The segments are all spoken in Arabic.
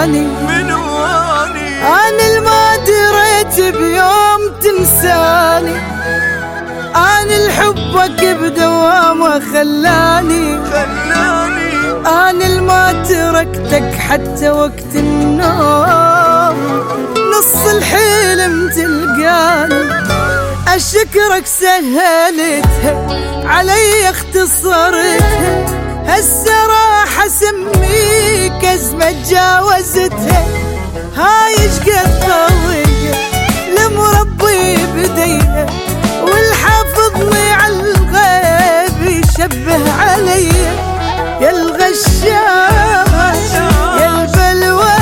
واني أنا الما دريت بيوم تنساني، أنا الحبك بدوامه خلاني أنا الما تركتك حتى وقت النوم، نص الحلم تلقاني أشكرك سهلتها علي اختصرتها، هالسراحة اسميك أزمة تجاوزتها، هاي شقد قوية لمربي بديها والحافظني عالغيب يشبه علي، يا الغشاش يا البلوى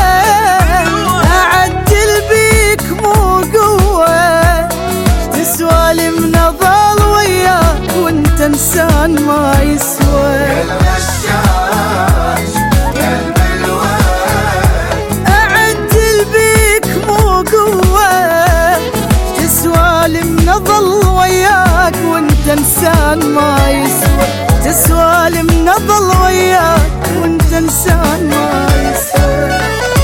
أعدل بيك مو قوة، تسوالي من أظل وياك وانت انسان ما يسوى، يا الغشاش يا البلوى أعدل بيك مو قوة، تسوالي من أظل وياك وانت انسان ما يسوى، تسوالي من أظل وياك وانت انسان ما يسوى.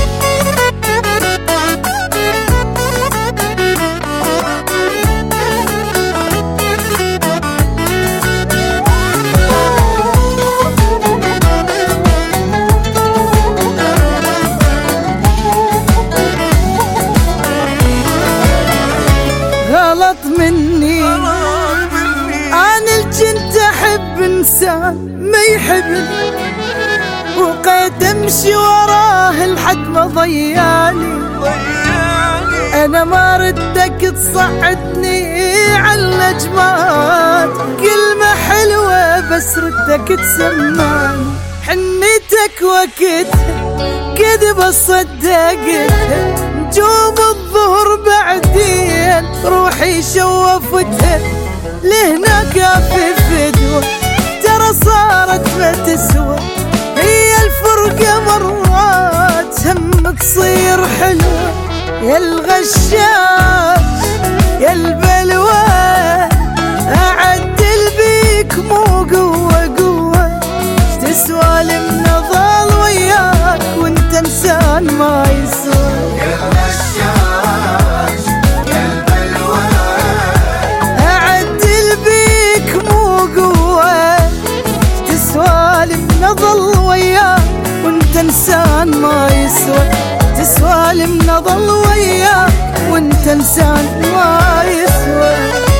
غلط مني أنا الجنت أحب إنسان ما يحبني، وقيت أمشي وراه لحد ما ضياني، أنا ما ردك تصعدني عالنجمات، كلمة حلوة بس ردك تسمعني، حنيتك وقتها كذب صدقتها، نجوم الظهر بعدين روحي شوفتها، لهناك في فدوة ترى صارت ما تسوى، هي الفرقة مرات هم تصير حلوة، يا الغشاش يا البلوى أعدل بيك مو قوة قوة، تسوالي من أظل وياك وانت انسان ما يسوى، يا الغشاش يا البلوى أعدل بيك مو قوة، تسوالي من أظل وياك وانت انسان ما يسوى، تسوالي من أظل وياك وانت انسان ما يسوى.